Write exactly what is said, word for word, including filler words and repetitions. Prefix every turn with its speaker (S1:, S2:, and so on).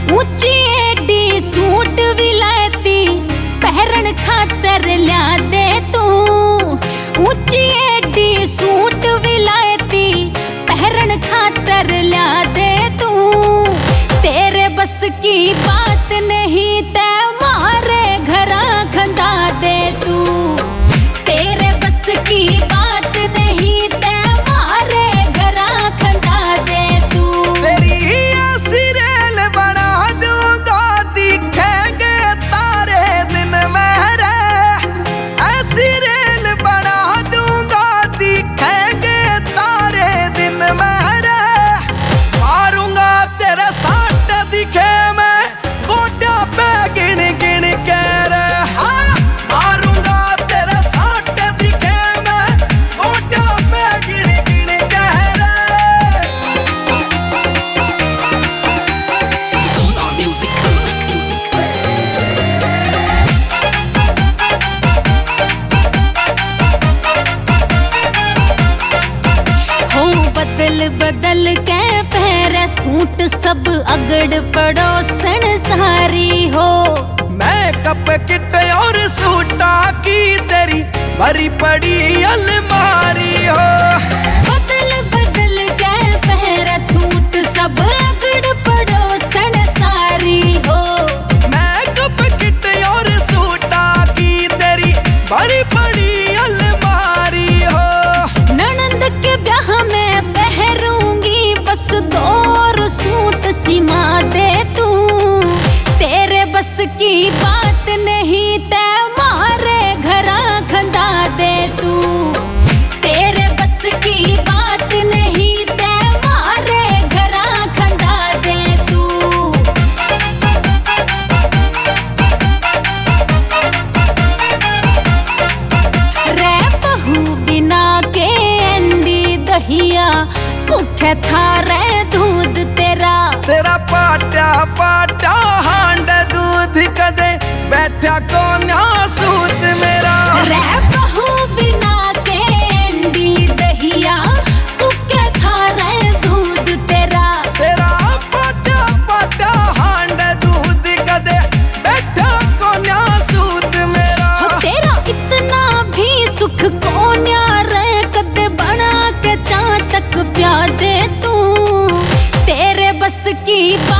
S1: ऊंची AD suit विलायती पहरन खातर लिया दे तू। ऊंची एडी सूट विलायती पहरन खातर लिया दे तू। तेरे बस की बात नहीं ते मारे घरा खंदा दे तू। तेरे बस की बात नहीं ते मारे घरा खंदा दे तू।
S2: तेरी ऐसी रेल बना दूंगा दिखेंगे तारे दिन मेरे। ऐसी रेल बना दूंगा दिखेंगे तारे दिन मेरे। मारूंगा तेरे साथ दिखे मैं गोटा पे गिन गिन के रे। मारूंगा तेरे साथ दिखे मैं गोटा पे गिन गिन के रे।
S1: हो बदल बदल के पहरे सूट सब अगड़ पड़ो संसारी हो।
S2: मैं कप किट और सूटा की तेरी भरी पड़ी अलमारी हो।
S1: बदल बदल के पहरे सूट सब अगड़ पड़ो संसारी हो।
S2: मैं कप किट और सूटा की तेरी भरी पड़ी अलमारी हो।
S1: ननंद के ब्याह में पहरूंगी बस दो सूट सिमा दे तू। तेरे बस की बात नहीं ते मारे घरा खंदा दे तू। तेरे बस की बात नहीं ते मारे घरा खंदा दे तू। रे बहू बिना के अंडी दहिया सूखे थारे दूध तेरा।
S2: तेरा पाटा पाटा हांड दूध कदे बैठा कोन्या सूत मेरा।
S1: रे बहू बिना के अंडी दहिया सूखे थारे दूध तेरा।
S2: तेरा पाटा पाटा हांड दूध कदे बैठा कोन्या सूत मेरा।
S1: तेरा इतना भी सुख कोन्या रे कदे बना के चाटक प्या दे तू। तेरे बस की